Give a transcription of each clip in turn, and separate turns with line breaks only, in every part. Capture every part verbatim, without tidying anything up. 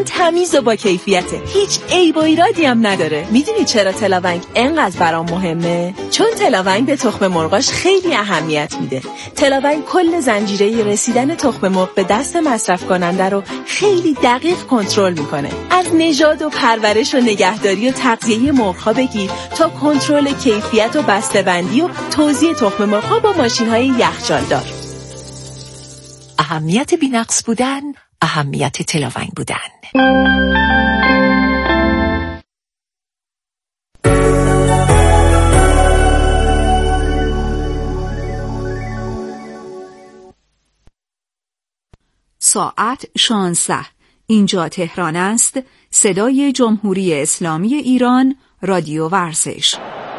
چون تمیز و با کیفیته، هیچ عیب و ایرادی هم نداره. میدونی چرا تلاونگ انقدر برام مهمه؟ چون تلاونگ به تخم مرغاش خیلی اهمیت میده. تلاونگ کل زنجیره رسیدن تخم مرغ به دست مصرف کننده رو خیلی دقیق کنترل میکنه. از نژاد و پرورش و نگهداری و تغذیه مرغ‌ها بگیر تا کنترل کیفیت و بسته‌بندی و توزیع تخم مرغ‌ها با ماشین‌های یخچالدار.
اهمیت بی‌نقص بودن، اهمیت تلاونگ بودن.
ساعت شانزده. اینجا تهران است. صدای جمهوری اسلامی ایران، رادیو ورزش.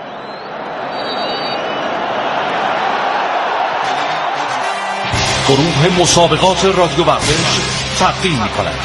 گروه مسابقات رادیو ورزش تقدیم می‌کند.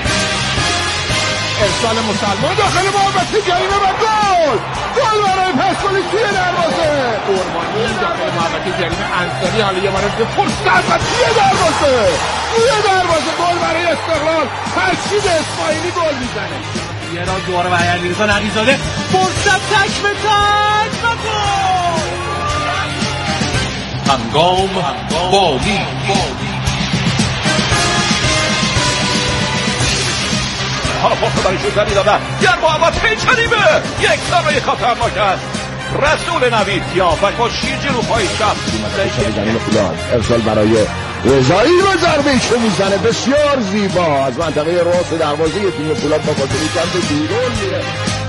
ارسال مسلمان داخل محوطه جریمه و گل! گل برای پرسپولیس توی دروازه! قربانی داخل محوطه جریمه انصاری حالا یه بار فرصت و توی دروازه! توی دروازه گل برای استقلال! فرشید اسماعیلی گل میزنه. یه را دوباره به علیرضا نقی‌زاده فرصت تک به تک و گل!
هنگام بالی
حالا پاس برای شوت میدادن در محوطه جریمه یک ضربه خطرناک است. رسول نوید یافت با شیرجی رو پای چپ زمین فولاد ارسال برای رضایی و ضربه که میزنه بسیار زیبا از منطقه راست دروازه تیم فولاد با فاصله چند بیرون میره.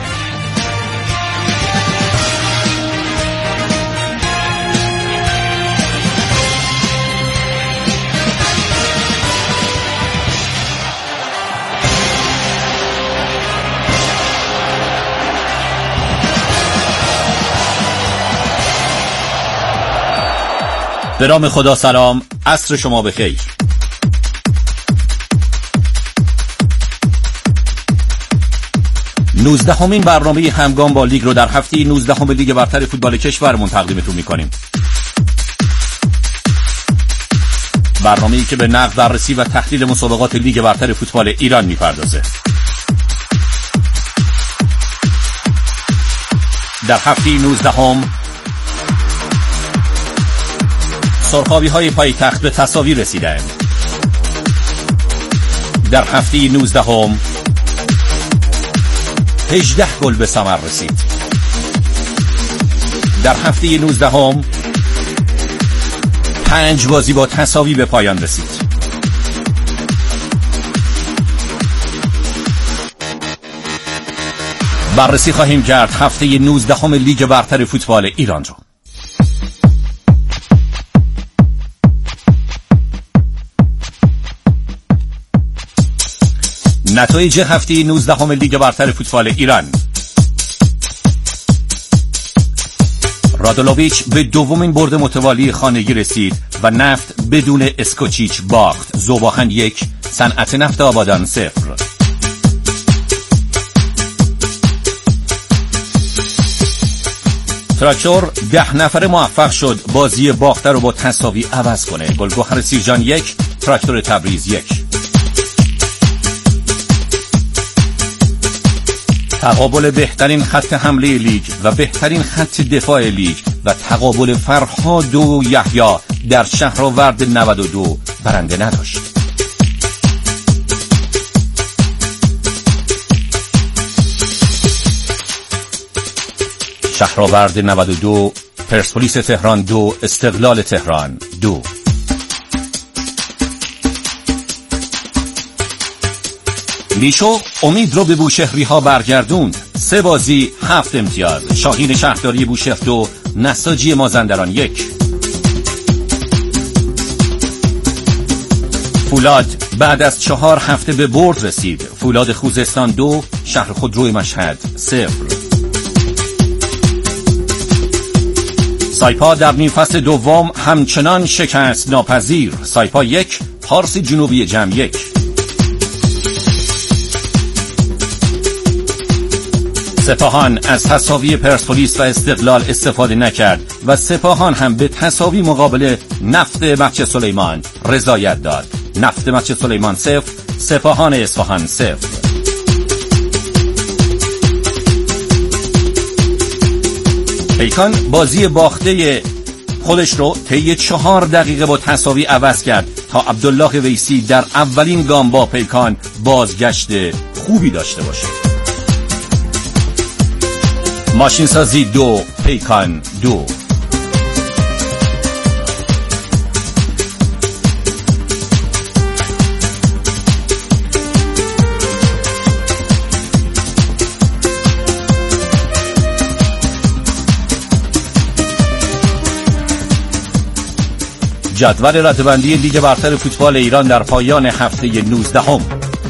به نام خدا سلام، عصر شما بخیر. نوزدهمین برنامه همگام با لیگ رو در هفته نوزدهم لیگ برتر فوتبال کشورمون تقدیمتون می‌کنیم. برنامه‌ای که به نقد، بررسی و تحلیل مسابقات لیگ برتر فوتبال ایران می‌پردازه. در هفته نوزدهم سرخابی های پایتخت به تساوی رسیدند. در هفته نوزدهم هجده گل به ثمر رسید. در هفته نوزدهم پنج بازی با تساوی به پایان رسید. بررسی خواهیم کرد هفته نوزدهم لیگ برتر فوتبال ایران رو. نتایج هفته نوزدهم لیگ برتر فوتبال ایران: رادولوویچ به دومین برد متوالی خانگی رسید و نفت بدون اسکوچیچ باخت. ذوباهن یک، صنعت نفت آبادان صفر. تراکتور ده نفره موفق شد بازی باخته رو با تساوی عوض کنه. گلگهر سیرجان یک، تراکتور تبریز یک. تقابل بهترین خط حمله لیگ و بهترین خط دفاع لیگ و تقابل فرهاد و یحیی در شهرآورد نود و دو برنده نداشت. شهرآورد نود و دو، پرسپولیس تهران دو، استقلال تهران دو. لیشو امید رو به بوشهری ها برگردوند. سه بازی هفت امتیاز. شاهین شهرداری بوشهر دو، نساجی مازندران یک. فولاد بعد از چهار هفته به برد رسید. فولاد خوزستان دو، شهر خودروی مشهد صفر. سایپا در نیم فصل دوم همچنان شکست ناپذیر. سایپا یک، پارس جنوبی جمع یک. سپاهان از تساوی پرسپولیس و استقلال استفاده نکرد و سپاهان هم به تساوی مقابل نفت مچ سلیمان رضایت داد. نفت مچ سلیمان صفر، سپاهان اصفهان صفر. پیکان بازی باخته خودش رو طی چهار دقیقه با تساوی عوض کرد تا عبدالله ویسی در اولین گام با پیکان بازگشت خوبی داشته باشه. ماشینسازی دو، پیکان دو. جدول رده‌بندی لیگ برتر فوتبال ایران در پایان هفته نوزدهم.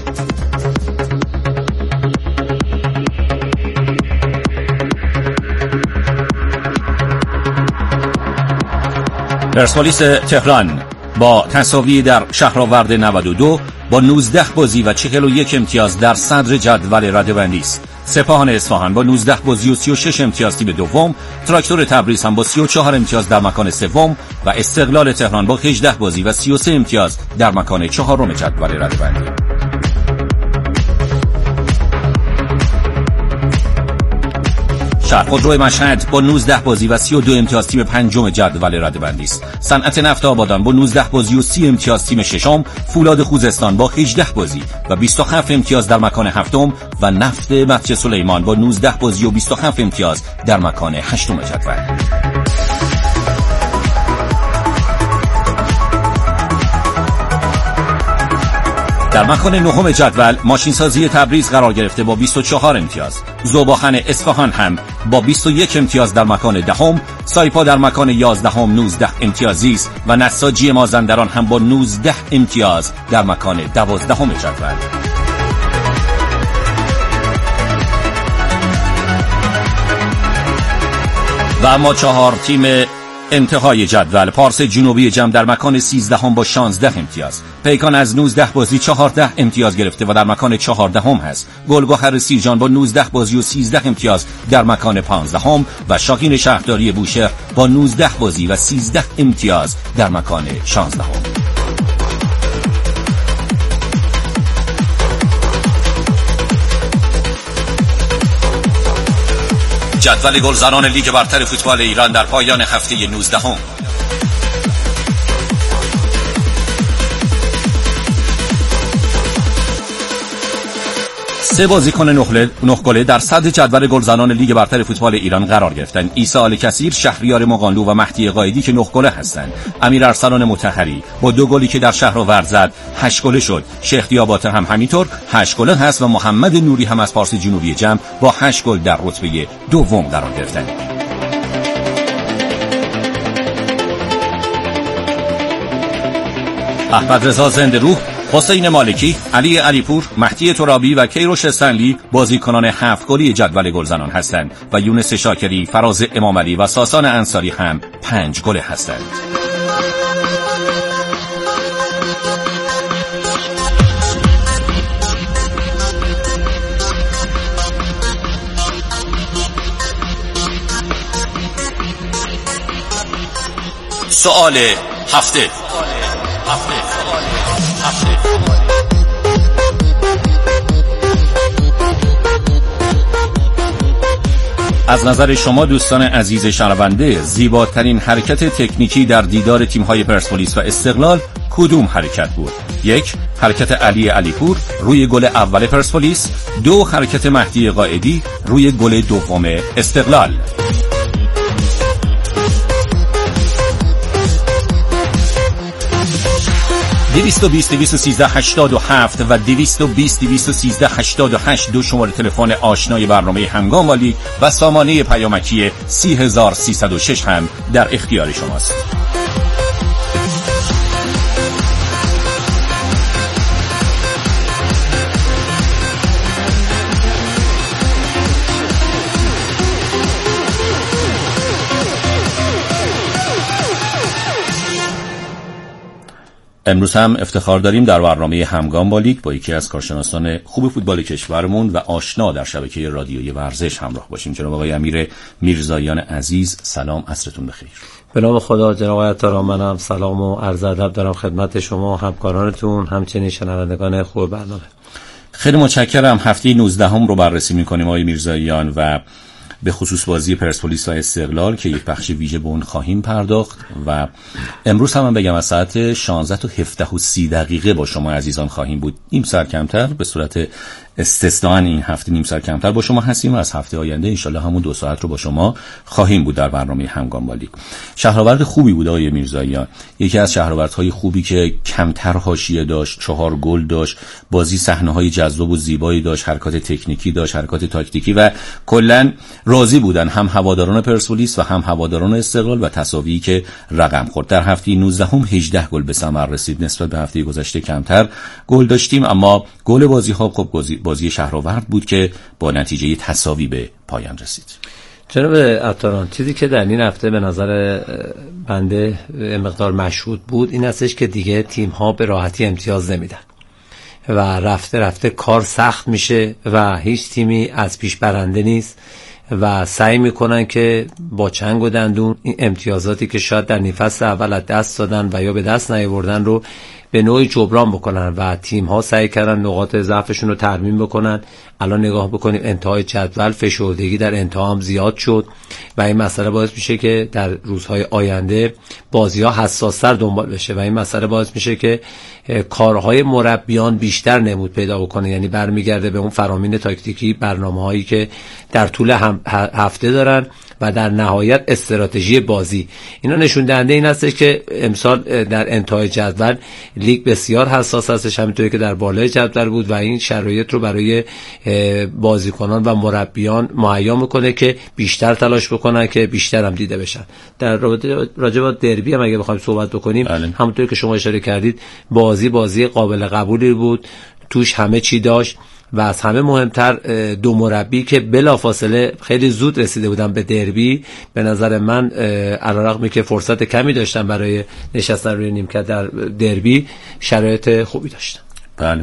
پرسپولیس تهران با تساوی در شهرآورد نود و دو با نوزده بازی و چهل و یک امتیاز در صدر جدول رده‌بندی است. سپاهان اصفهان با نوزده بازی و سی و شش امتیاز تیم دوم، تراکتور تبریز هم با سی و چهار امتیاز در مکان سوم و استقلال تهران با هجده بازی و سی و سه امتیاز در مکان چهارم جدول رده‌بندی. شهرخودرو مشهد با نوزده بازی و سی و دو امتیاز تیم پنجم جدول رده‌بندی است. صنعت نفت آبادان با نوزده بازی و سی امتیاز تیم ششم، فولاد خوزستان با هجده بازی و بیست و هفت امتیاز در مکان هفتم و نفت مسجد سلیمان با نوزده بازی و بیست و هفت امتیاز در مکان هشتم جدول. در مکان نهم جدول ماشینسازی تبریز قرار گرفته با بیست و چهار امتیاز. ذوباخن اصفهان هم با بیست و یک امتیاز در مکان دهم، سایپا در مکان یازدهم نوزده امتیازی است و نساجی مازندران هم با نوزده امتیاز در مکان دوازدهم جدول. و اما چهار تیم انتهای جدول، پارس جنوبی جم در مکان سیزدهم با شانزده امتیاز. پیکان از نوزده بازی چهارده امتیاز گرفته و در مکان چهاردهم هست. گلگهر سیرجان با نوزده بازی و سیزده امتیاز در مکان پانزدهم و شاهین شهرداری بوشهر با نوزده بازی و سیزده امتیاز در مکان شانزدهم. جدول گلزنان لیگ برتر فوتبال ایران در پایان هفته نوزدهم. سه بازیکن نه گله در صدر جدول گلزنان لیگ برتر فوتبال ایران قرار گرفتند. عیسی آل‌کثیر، شهریار مقانلو و مهدی قائدی که نه گله هستند. امیر ارسلان مطهری با دو گلی که در شهرآورد زد هشت گله شد. شیخ دیاباطه هم همینطور هشت گله هست و محمد نوری هم از پارس جنوبی جم با هشت گل در رتبه دوم قرار گرفتند. احمد رضا زنده روح، حسین مالکی، علی علیپور، مهدی ترابی و کیروش استنلی بازیکنان هفت گلی جدول گلزنان هستند و یونس شاکری، فراز امامعلی و ساسان انصاری هم پنج گله هستند. سوال هفته. هفته. هفته. از نظر شما دوستان عزیز شنونده، زیباترین حرکت تکنیکی در دیدار تیم‌های پرسپولیس و استقلال کدوم حرکت بود؟ یک، حرکت علی علیپور روی گل اول پرسپولیس. دو، حرکت مهدی قائدی روی گل دوم استقلال. دویست و بیست دویست و سیزده هشتاد و هفت و دویست و بیست دویست و سیزده هشتاد و هشت دو شماره تلفن آشنای برنامه همگام با لیگ و سامانه پیامکی سی هزار و سیصد و شش هم در اختیار شماست. امروز هم افتخار داریم در برنامه همگام با لیگ با یکی از کارشناسان خوب فوتبال کشورمون و آشنا در شبکه رادیویی ورزش همراه باشیم. جناب آقای امیر میرزاییان عزیز، سلام، عصرتون بخیر.
به نام خدا. جناب عطاران، منم سلام و عرض ادب دارم خدمت شما و همکارانتون، همچنین شنوندگان خوب برنامه.
خیلی متشکرم. هفته نوزدهم رو بررسی می‌کنیم آقای میرزاییان و به خصوص بازی پرسپولیس و استقلال که یک بخش ویژه به اون خواهیم پرداخت و امروز هم من بگم از ساعت شانزده تا هفده و سی دقیقه با شما عزیزان خواهیم بود. نیم ساعت کمتر، به صورت استثناء این هفته نیم ساعت کمتر با شما هستیم و از هفته آینده انشالله همون دو ساعت رو با شما خواهیم بود در برنامه همگام با لیگ. شهرآورد خوبی بود آقای میرزاییان، یکی از شهرآوردهای خوبی که کمتر حاشیه داشت، چهار گل داشت، بازی صحنه‌های جذاب و زیبایی داشت، حرکات تکنیکی داشت، حرکات تاکتیکی و کلاً راضی بودن هم هواداران پرسپولیس و هم هواداران استقلال و تساوی که رقم خورد. در هفته نوزدهم هجده گل به ثمر رسید، نسبت به هفته گذشته کمتر گل داشتیم، اما گل بازی‌ها خب بازی شهرآورد بود که با نتیجه تساوی به پایان رسید.
جناب عطاران، چیزی که در این هفته به نظر بنده مقدار مشهود بود این هستش که دیگه تیم‌ها به راحتی امتیاز نمیدن و رفته رفته کار سخت میشه و هیچ تیمی از پیش برنده نیست و سعی میکنن که با چنگ و دندون این امتیازاتی که شاید در نیم فصل اول از دست دادن و یا به دست نیاوردن رو به نوعی جبران بکنن و تیم ها سعی کردن نقاط ضعفشون رو ترمیم بکنن. الان نگاه بکنیم انتهای جدول فشردگی در انتها هم زیاد شد و این مسئله باعث میشه که در روزهای آینده بازی ها حساس‌تر دنبال بشه و این مسئله باعث میشه که کارهای مربیان بیشتر نمود پیدا بکنه، یعنی برمیگرده به اون فرامین تاکتیکی، برنامه‌هایی که در طول هفته دارن و در نهایت استراتژی بازی. اینا نشون دهنده این هست که امسال در انتهای جدول لیگ بسیار حساس هستش، همینطوری که در بالای جدول بود و این شرایط رو برای بازیکنان و مربیان مهیا میکنه که بیشتر تلاش بکنن که بیشتر هم دیده بشن. در راجع به دربی هم اگه بخوایم صحبت بکنیم، همونطوری که شما اشاره کردید بازی بازی قابل قبولی بود، توش همه چی داشت و از همه مهمتر دو مربی که بلافاصله خیلی زود رسیده بودن به دربی، به نظر من علیرغمی که فرصت کمی داشتن برای نشستن روی نیمکت در دربی، شرایط خوبی داشتن.
بله.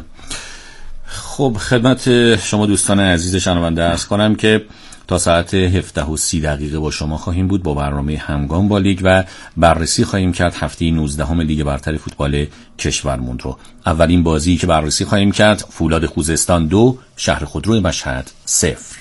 خب خدمت شما دوستان عزیز شنونده عرض کنم که تا ساعت هفده و سی دقیقه با شما خواهیم بود با برنامه همگام با لیگ و بررسی خواهیم کرد هفته نوزدهم لیگ برتر فوتبال کشورمون رو. اولین بازی که بررسی خواهیم کرد فولاد خوزستان دو، شهر خودرو مشهد صفر.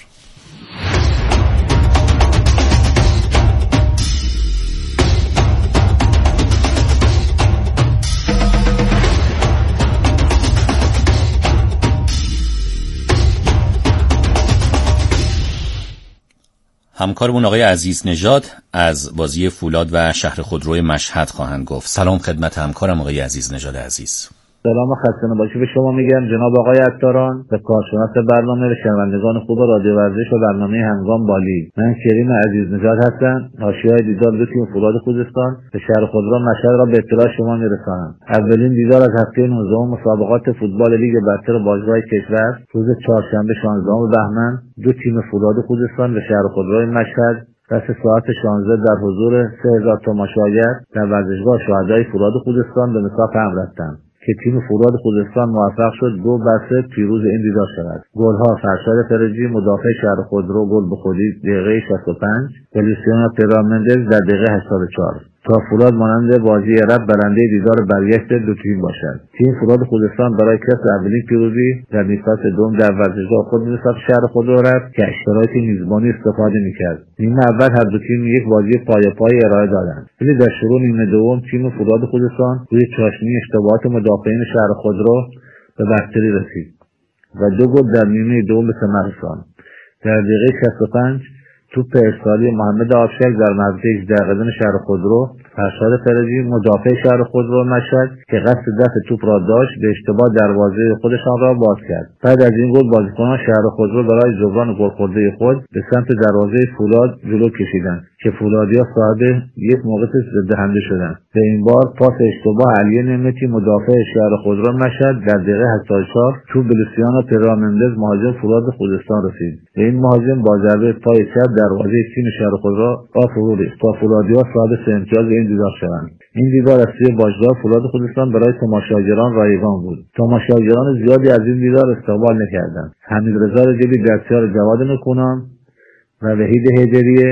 همکارمون آقای عزیز نژاد از بازی فولاد و شهر خودرو مشهد خواهند گفت. سلام خدمت همکارم آقای عزیز نژاد عزیز.
سلام و خسته نباشید به شما میگم جناب آقای عطاران، به کارشناس برنامه و شنوندگان خوب رادیو ورزش و برنامه همگام با لیگ. من کریم عزیز نژاد هستم، حاشیه‌های دیدار دو تیم فولاد خوزستان به شهر خودرو مشهد را به اطلاع شما میرسانم. اولین دیدار از هفته نوزدهم مسابقات فوتبال لیگ برتر باشگاه کشور روز چهارشنبه شانزدهم بهمن دو تیم فولاد خوزستان به شهر خودرو مشهد پس ساعت شانزده در حضور سه هزار تماشاگر در ورزشگاه شهدای فولاد خوزستان به مساف هم رفتند که تیم فولاد خوزستان موفق شد دو بر سه پیروز این دیدار شود. گل‌ها فرشاد فرجی مدافع شهر خودرو گل به خودی دقیقه شصت و پنج و لوسیانو پیرامندز در دقیقه هشتاد و چهار تا فولاد مانند بازی رب برنده دیدار برگشت دو تیم باشد. تیم فولاد خوزستان برای کسب اولین پیروزی در نیم فصل دوم در ورزشگاه خود به شهر خودرو رفت که اشتراک میزبانی استفاده میکرد. نیمه اول هر دو تیم یک بازی پای پای ارائه دادند، ولی در شروع نیمه دوم تیم فولاد خوزستان روی چاشنی اشتباهات مدافعین شهر خودرو به برتری رسید و دو گل در نیمه دوم به ثمر رساند. در دقیقه شصت و پنج توپ ارسالی محمد آفشک در مرزی هجده قدم شهر خودرو فرشاد فرجی مدافع شهر خودرو مشهد که قصد دفع توپ را داشت به اشتباه دروازه خودشان را باز کرد. بعد از این گل بازیکنان شهر خودرو برای جبران گل خورده خود به سمت دروازه فولاد جلو کشیدند که فولادیا صاحب یک موقع ضد حمله شدند. به این بار پاس اشتباه علی نعمتی مدافع شهر خودرو مشهد در دقیقه هشتاد و چهار توپ به لوسیانو پیرامندز مهاجم فولاد خوزستان رسید. به این مهاجم با ضربه پای چپ دروازه تیم شهر خودرو فرو ریخت تا فولادیا صاحب سه امتیاز این دیدار شدند. این دیدار از سوی باشگاه فولاد خوزستان برای تماشاگران رایگان بود. تماشاگران زیادی از این دیدار استقبال نکردند. حمیدرضا رجبی، دستیار جواد نکونام و وحید حیدریه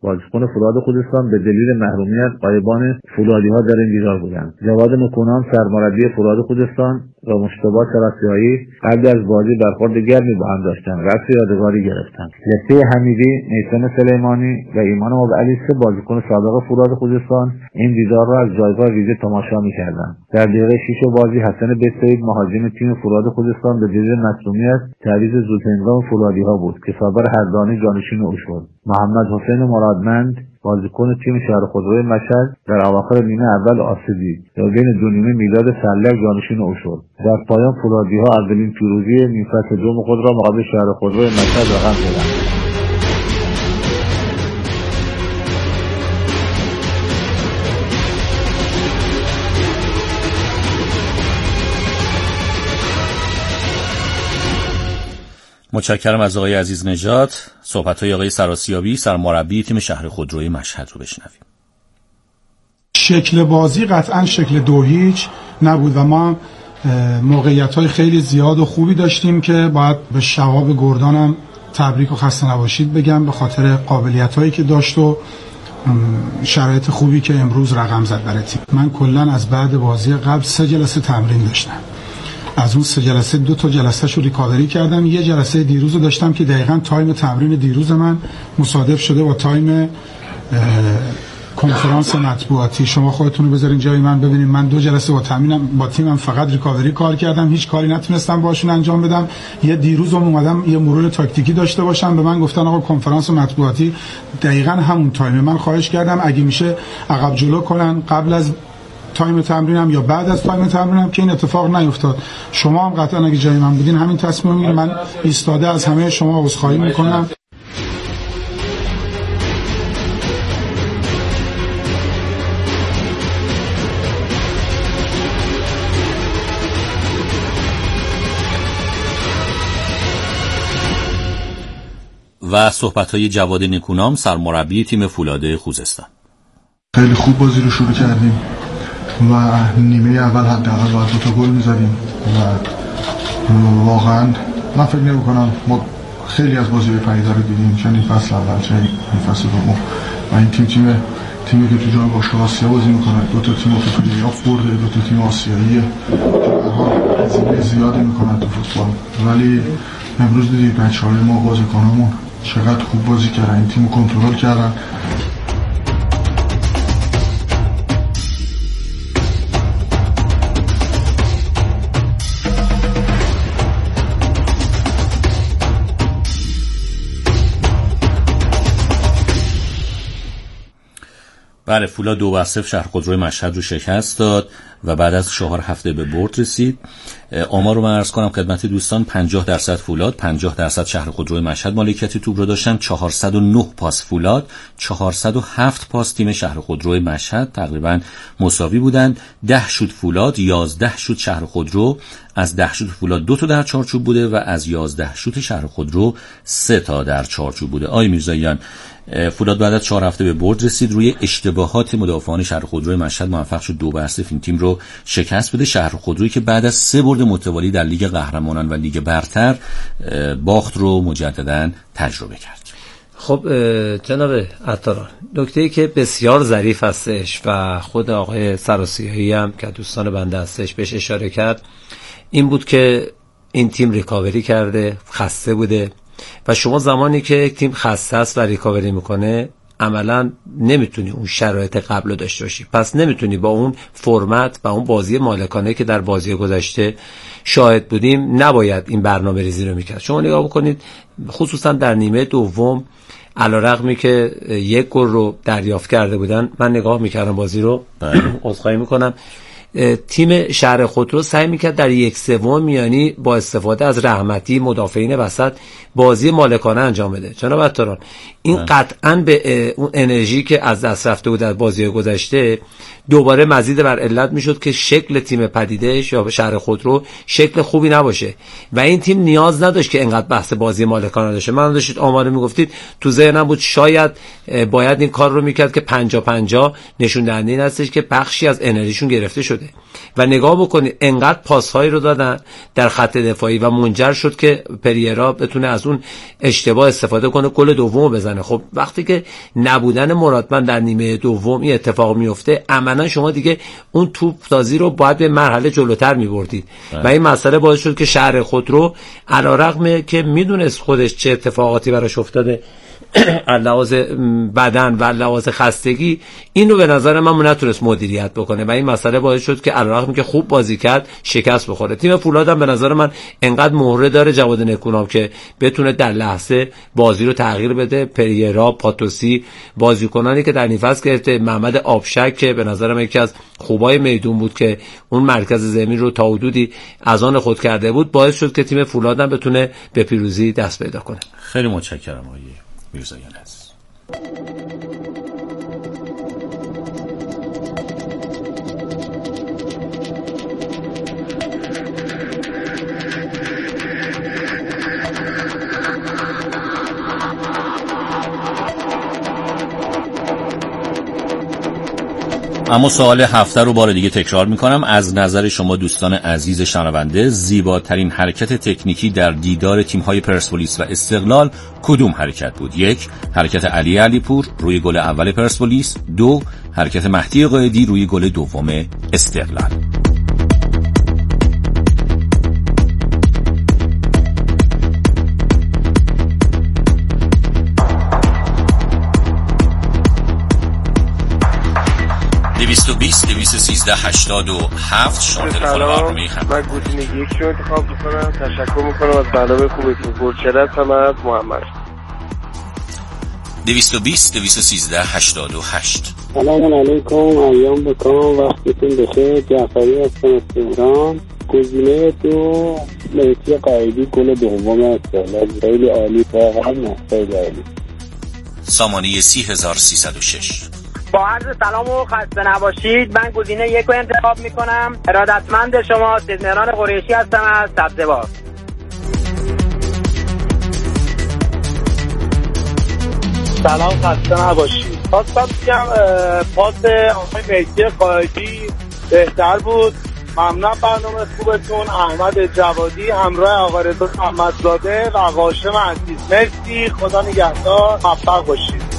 بازیکن فولاد خوزستان به دلیل محرومیت غایبان فولادی‌ها در این دیدار بودند. جواد نکونام سرمربی فولاد خوزستان و مشتبه سراسیایی قبل از بازی برخورد گرمی با هم داشتند، رقص یادگاری گرفتند. لطفی حمیدی، میثم سلیمانی و ایمان ابوعلی سه بازیکن سابق فولاد خوزستان این دیدار را از جایگاه ویژه تماشا می‌کردند. در دقیقه شش بازی حسن بسعید مهاجم تیم فولاد خوزستان به دلیل مصونیت تعویض زودهنگام فولادی‌ها بود که صابر هردانی جانشین او شد. محمد حسین مرادمند بازیکن تیم شهر خودروی مشهد در اواخر نیمه اول آسیبی و بین دو نیمه میلاد سلک جانشین او شد. در پایان فولادی‌ها اولین پیروزی نیم فصل دوم خود را مقابل شهر خودروی مشهد رقم زدند.
متشکرم از آقای عزیز نژاد. صحبت‌های آقای سراسیابی سرمربی تیم شهر خودروی مشهد رو بشنویم.
شکل بازی قطعا شکل دو هیچ نبود و ما موقعیت‌های خیلی زیاد و خوبی داشتیم که باید به شهاب گردانم تبریک و خسته نباشید بگم به خاطر قابلیت‌هایی که داشت و شرایط خوبی که امروز رقم زد برای تیم. من کلاً از بعد بازی قبل سه جلسه تمرین داشتم. از اون سه جلسه دو تا جلسه شو ریکاوری کردم. یه جلسه دیروز رو داشتم که دقیقاً تایم تمرین دیروز من مصادف شده با تایم کنفرانس مطبوعاتی. شما خودتون رو بذارین جای من ببینید من دو جلسه با تمرینم با تیمم فقط ریکاوری کار کردم، هیچ کاری نتونستم باشون انجام بدم. یه دیروزم اومدم یه مرور تاکتیکی داشته باشم، به من گفتن آقا کنفرانس مطبوعاتی دقیقاً همون تایم. من خواهش کردم اگه میشه عقب جلو کنن قبل از تایم تمرینم یا بعد از تایم تمرینم که این اتفاق نیفتاد. شما هم قطعا اگه جای من بودین همین تصمیم میگیرید. من ایستاده از همه شما عذرخواهی میکنم.
و صحبت‌های جواد نکونام سرمربی تیم فولاد خوزستان.
خیلی خوب بازی رو شروع کردیم و نیمه اول حداقل باید دو تا گل می‌زدیم و واقعا من فکر نمی‌کنم ما خیلی از بازی‌های پدیده رو دیدیم، چه این فصل اول چه این فصل دوم، و این تیم تیم تیمی که تو جام باشگاه آسیا بازی می‌کنه، دو تا تیم تو پلی‌آف برده، دو تا تیم آسیاییه، هر هزینه زیادی می‌کنن تو فوتبال. ولی امروز دیدید بچه‌های ما بازیکنامون چقدر خوب بازی کردن، این تیمو کنترل کردن.
بله، فولاد دو بر صفر شهر خودروی مشهد رو شکست داد و بعد از چهار هفته به برد رسید. آمار رو من عرض کنم خدمت دوستان: پنجاه درصد فولاد، پنجاه درصد شهر خودروی مشهد مالکیت توپ رو داشتن. چهارصد و نه پاس فولاد، چهارصد و هفت پاس تیم شهر خودروی مشهد، تقریبا مساوی بودند. ده شوت فولاد، یازده شوت شهر خودرو. از ده شوت فولاد دو تا در چارچوب بوده و از یازده شوت شهر خودرو سه تا در چارچوب بوده. آقای میرزاییان، فولاد بعد از چهار هفته به برد رسید. روی اشتباهات مدافعان شهر خودروی مشهد موفق شد دو بر صفر این تیم رو شکست بده. شهر خودرویی که بعد از سه برد متوالی در لیگ قهرمانان و لیگ برتر باخت رو مجددا تجربه کرد.
خب جناب عطاران، نکته‌ای که بسیار ظریف هستش و خود آقای سراسیایی هم که دوستان بنده هستش بهش اشاره کرد این بود که این تیم ریکاوری کرده، خسته بوده و شما زمانی که یک تیم خسته است و ریکاوری میکنه عملا نمیتونی اون شرایط قبل رو داشته باشی، پس نمیتونی با اون فرمت و اون بازی مالکانه که در بازی گذشته شاهد بودیم نباید این برنامه ریزی رو میکرد. شما نگاه بکنید خصوصا در نیمه دوم علیرغمی که یک گل رو دریافت کرده بودن، من نگاه میکردم بازی رو، عذرخواهی میکنم، تیم شهر خودرو سعی میکرد در یک سوم یعنی با استفاده از رحمتی مدافعین وسط بازی مالکانه انجام بده. جناب عطاران، این قطعاً به اون انرژی که از دست رفته بود در بازی گذشته دوباره مزید بر علت میشد که شکل تیم پدیدهش یا شهر خودرو شکل خوبی نباشه و این تیم نیاز نداشت که انقدر بحث بازی مالکانه داشته. من داشتید آمار میگفتید، تو ذهنم بود شاید باید این کار رو میکرد که پنجاه پنجاه نشون دهنده این هستش که بخشی از انرژیشون گرفته شد. شده و نگاه بکنید انقدر پاس‌هایی رو دادن در خط دفاعی و منجر شد که پریرا بتونه از اون اشتباه استفاده کنه گل دومو بزنه. خب وقتی که نبودن مرادمند در نیمه دوم این اتفاق میفته عملاً شما دیگه اون توپ تازی رو باید به مرحله جلوتر می‌بردید و این مسئله باعث شد که شهر خودرو علیرغم که میدونست خودش چه اتفاقاتی براش افتاده لحاظ بدن و لحاظ خستگی اینو به نظر من نتونست مدیریت بکنه و این مسئله باعث شد که علیرغم که خوب بازی کرد شکست بخوره. تیم فولاد هم به نظر من انقدر مهره داره جواد نکونام که بتونه در لحظه بازی رو تغییر بده. پریرا، پاتوسی، بازیکنانی که در نیمه فصل گرفته، محمد آبشک که به نظر من یکی از خوبای میدون بود که اون مرکز زمین رو تا حدودی از آن خود کرده بود، باعث شد که تیم فولاد هم بتونه به پیروزی دست پیدا کنه.
خیلی متشکرم آقای میرزاییان هست. اما سوال هفته رو بار دیگه تکرار میکنم. از نظر شما دوستان عزیز شنونده زیباترین حرکت تکنیکی در دیدار تیم‌های پرسپولیس و استقلال کدوم حرکت بود؟ یک، حرکت علی علیپور روی گل اول پرسپولیس. دو، حرکت مهدی قائدی روی گل دوم استقلال. دویست و بیست دویست و سیزده هشتاد و هفت شما تلفن برنامه هم.
من گزینه یک رو انتخاب میکنم. تشکر میکنم از برنامه خوبتون. گلچرت هم از محمد.
دویست و بیست دویست و سیزده هشتاد و هشت.
سلام علیکم، ایام بکام، وقتتون بخیر. جعفری هستم از تهران. گزینه دو مهدی قائدی گل دوم استقلال. خیلی عالی، واقعا خیلی عالی.
سامانه سی هزار سیصد و شش.
با عرض سلام و خسته نباشید. من گزینه یک رو انتخاب میکنم. ارادتمند شما سیدمهران قریشی هستم از سبزوار.
سلام، خسته نباشید. خواستم بگم پاس آقای مهدی قائدی بهتر بود. ممنون برنامه خوبتون. احمد جوادی همراه آقا رضا محمدزاده و قاسم عزیز. مرسی، خدا نگهدار، موفق باشید.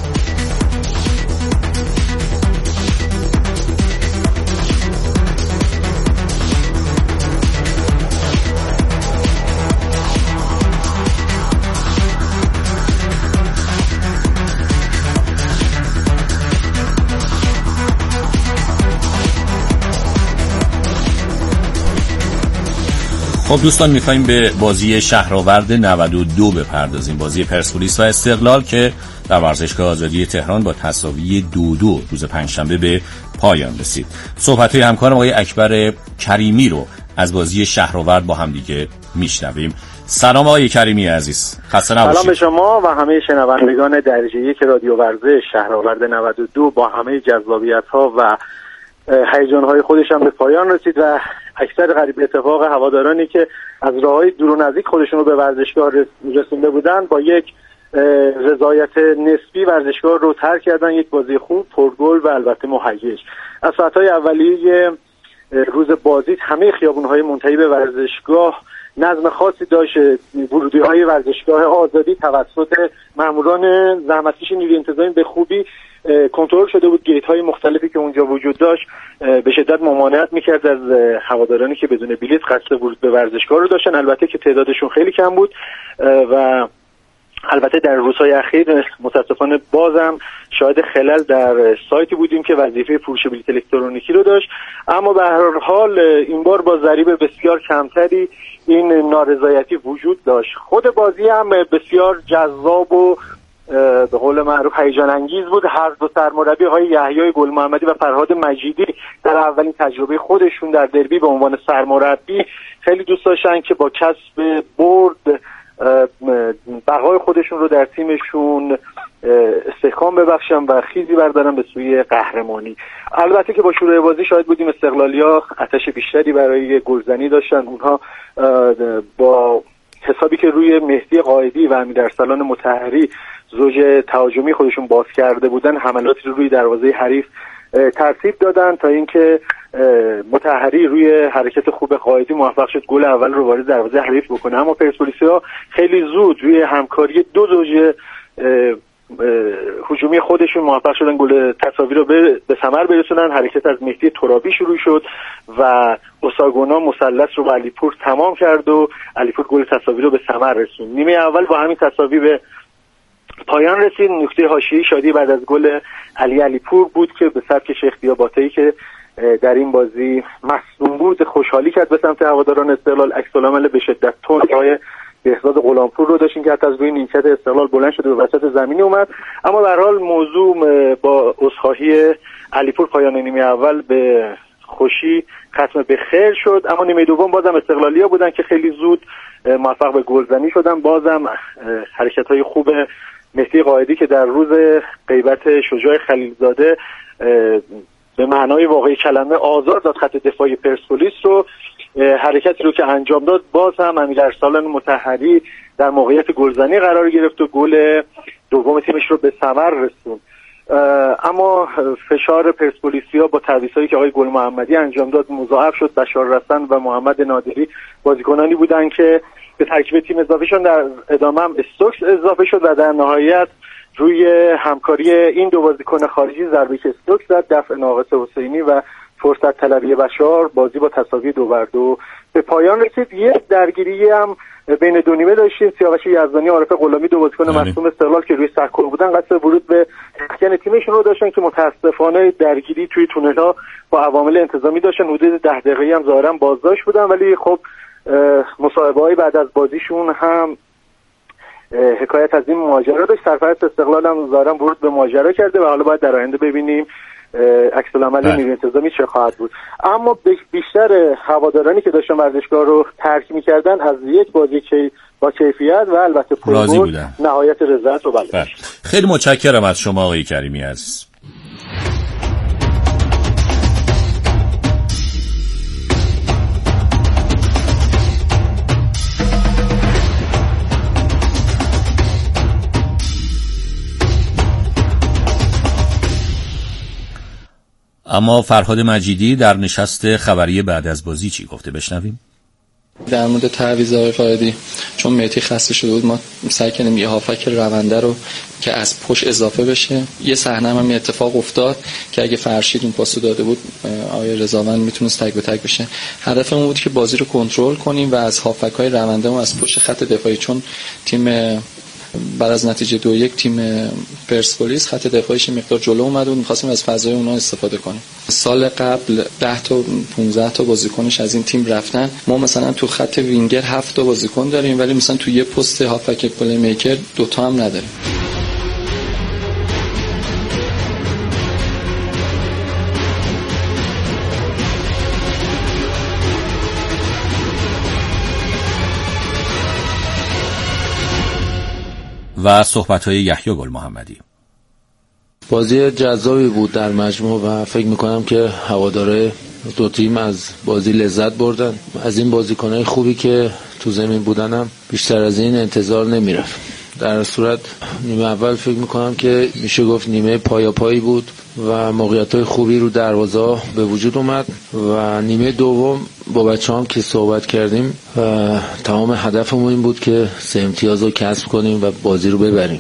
خب دوستان، می‌خوایم به بازی شهرآورد نود و دو بپردازیم. بازی پرسپولیس و استقلال که در ورزشگاه آزادی تهران با تساوی دو دو روز پنجشنبه به پایان رسید. صحبت‌های همکارم آقای اکبر کریمی رو از بازی شهرآورد با هم دیگه میشنویم. سلام آقای کریمی عزیز، خسته نباشید.
سلام به شما و همه شنوندگان درجه یک رادیو ورزش. شهرآورد نود و دو با همه جذابیت‌ها و هیجان‌های خودش هم به پایان رسید و اکثر غریب اتفاق هوادارانی که از راه‌های دور و نزدیک خودشون رو به ورزشگاه رسونده بودن با یک رضایت نسبی ورزشگاه رو ترک کردن. یک بازی خوب، پرگل و البته مهیج. از ساعت‌های اولیه روز بازی همه خیابون‌های منتهی به ورزشگاه نظم خاصی داشت. ورودی‌های ورزشگاه آزادی توسط ماموران زحمتکش نیروی انتظامی به خوبی کنترل شده بود. گیت‌های مختلفی که اونجا وجود داشت به شدت ممانعت می‌کرد از هوادارانی که بدون بلیط قصد ورود به ورزشگاه رو داشتن، البته که تعدادشون خیلی کم بود و البته در روزهای اخیر متاسفانه بازم شاهد خلل در سایتی بودیم که وظیفه فروش بلیط الکترونیکی رو داشت، اما به هر حال این بار با ضریب بسیار کمتری این نارضایتی وجود داشت. خود بازی هم بسیار جذاب و به قول معروف هیجان انگیز بود. هر دو سرمربی های یحیی گل محمدی و فرهاد مجیدی در اولین تجربه خودشون در دربی به عنوان سرمربی خیلی دوست داشتن که با کسب برد بقای خودشون رو در تیمشون استحکام ببخشن و خیزی بردارن به سوی قهرمانی. البته که با شروع بازی شاهد بودیم استقلالیا آتش بیشتری برای گلزنی داشتن. اونها با حسابی که روی مهدی قائدی و امیرارسلان مطهری زوج تهاجمی خودشون باز کرده بودن حملاتی رو روی دروازه حریف ترتیب دادن تا اینکه مطهری روی حرکت خوب قائدی موفق شد گل اول رو وارد دروازه حریف بکنه، اما پرسپولیسیا خیلی زود روی همکاری دو زوج هجومی خودشون موفق شدن گل تساوی رو به ثمر برسونن. حرکت از مهدی ترابی شروع شد و اوساگونا مثلث رو به علیپور تمام کرد و علیپور گل تساوی رو به ثمر رسوند. نیمه اول با همین تساوی به پایان رسید. نکته حاشیه‌ای شادی بعد از گل علی علیپور بود که به سبک شیخ دیاباته‌ای که در این بازی مصدوم بود خوشحالی کرد به سمت هواداران استقلال. عکس العمل به شدت تند های بهزاد غلامپور رو داشتیم که حتی از روی نیمکت استقلال بلند شده به وسط زمین اومد، اما به هر حال موضوع با عذرخواهی علیپور پایان نیمه اول به خوشی ختم به خیر شد. اما نیمه دوم بازم استقلالیا بودن که خیلی زود موفق به گلزنی شدن. بازم حرکت‌های خوب مهدی قائدی که در روز غیبت شجاع خلیلزاده به معنای واقعی کلمه آزار داد خط دفاعی پرسپولیس رو، حرکتی رو که انجام داد باز هم امیر ارسلان مطهری در موقعیت گلزنی قرار گرفت و گل دوم تیمش رو به ثمر رسوند. اما فشار پرسپولیسیا با تعویضایی که آقای گل محمدی انجام داد مضاعف شد. بشار رسن و محمد نادری بازیکنانی بودند که به ترکیب تیم اضافه شدن، در ادامه هم استوکس اضافه شد و در نهایت روی همکاری این دو بازیکن خارجی ضربه که استوکس زد، دفع ناقص حسینی و فرصت طلبی بشار، بازی با تساوی دو بر دو به پایان رسید. یک درگیری هم بین دو نیمه داشتیم. سیاوش یزدانی و عارف غلامی دو بازیکن مصدوم استقلال که روی سرکور بودن قصد ورود به مسکن تیمشون رو داشتن که متاسفانه درگیری توی تونل‌ها با عوامل انتظامی داشتن. حدود ده دقیقه‌ای هم ظاهرا بازداشت بودن، ولی خب مصاحبه‌های بعد از بازیشون هم حکایت از این ماجرا داشت. سرپرست استقلال هم ظاهرا ورود به ماجرا کرده و حالا باید در آینده ببینیم عکس العمل نیروی انتظامی چه خواهد بود. اما بیشتر هوادارانی که داشتن ورزشگاه رو ترک می‌کردن از یک بازی که با کیفیت و البته پرگل نهایت رضایت رو بله.
خیلی متشکرم از شما آقای کریمی عزیز. اما فرهاد مجیدی در نشست خبری بعد از بازی چی گفته؟ بشنویم.
در مورد تعویض آقای قائدی، چون مهدی خسته شده بود ما سعی کردیم یه هافک رونده رو که از پشت اضافه بشه. یه صحنه هم این اتفاق افتاد که اگه فرشید اون پاسو داده بود آقای رضاوند میتونست تک به تک بشه. هدفمون بود که بازی رو کنترل کنیم و از هافک‌های رونده و از پشت خط دفاعی، چون تیم بعد از نتیجه دو یک تیم پرسپولیس خط دفاعیش مقدار جلو اومد و می‌خواستیم از فضای اونها استفاده کنیم. سال قبل ده تا پانزده تا بازیکنش از این تیم رفتن. ما مثلا تو خط وینگر هفت تا بازیکن داریم، ولی مثلا تو یه پست هافک پلی میکر دو تا هم نداریم.
و صحبت‌های یحیی گل محمدی.
بازی جذابی بود در مجموع و فکر می‌کنم که هوادارهای دو تیم از بازی لذت بردن. از این بازیکن‌های خوبی که تو زمین بودنم بیشتر از این انتظار نمی‌رفت. در صورت نیمه اول فکر می‌کنم که میشه گفت نیمه پایاپایی بود و موقعیت‌های خوبی رو دروازه به وجود اومد و نیمه دوم با بچه‌هام که صحبت کردیم و تمام هدفمون این بود که سه امتیاز رو کسب کنیم و بازی رو ببریم.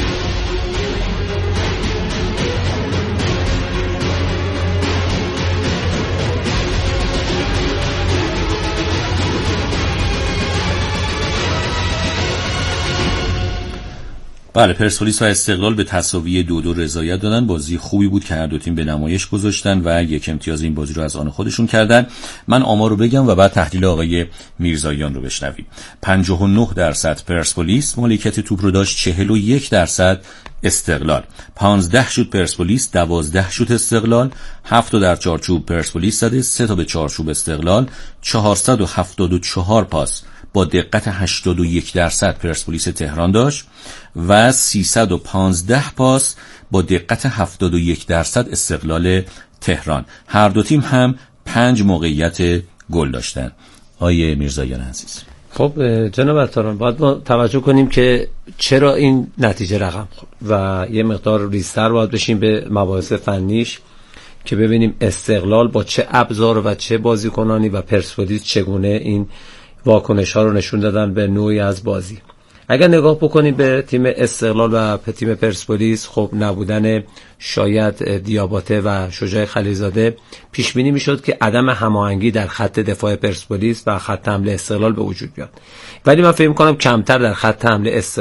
بله، پرسپولیس و استقلال به تساوی دو دو رضایت دادن. بازی خوبی بود که هر دو تیم به نمایش گذاشتن و یک امتیاز این بازی رو از آن خودشون کردن. من آمار رو بگم و بعد تحلیل آقای میرزاییان رو بشنویم. پنجاه و نه درصد پرسپولیس مالکیت توپ رو داشت، چهل و یک درصد استقلال. پانزده شوت پرسپولیس، دوازده شوت استقلال. هفت تا در چارچوب پرسپولیس زده، سه تا به چارچوب استقلال. چهارصد و هفتاد و چهار پاس با دقت هشتاد و یک درصد پرسپولیس تهران داشت و سیصد و پانزده پاس با دقت هفتاد و یک درصد استقلال تهران. هر دو تیم هم پنج موقعیت گل داشتن. آیه میرزاییان عزیز،
خب جناب عطاران، باید ما توجه کنیم که چرا این نتیجه رقم خورد و یه مقدار ریزتر باید بشیم به مباحث فنیش که ببینیم استقلال با چه ابزار و چه بازیکنانی و پرسپولیس چگونه این واکنش ها رو نشون دادن به نوعی از بازی. اگر نگاه بکنیم به تیم استقلال و به تیم پرسپولیس، خب نبودن شاید دیاباته و شجاع خلیلزاده پیش بینی میشد که عدم هماهنگی در خط دفاع پرسپولیس و خط حمله استقلال به وجود بیاد، ولی من فکر می‌کنم کمتر در خط حمله استقلال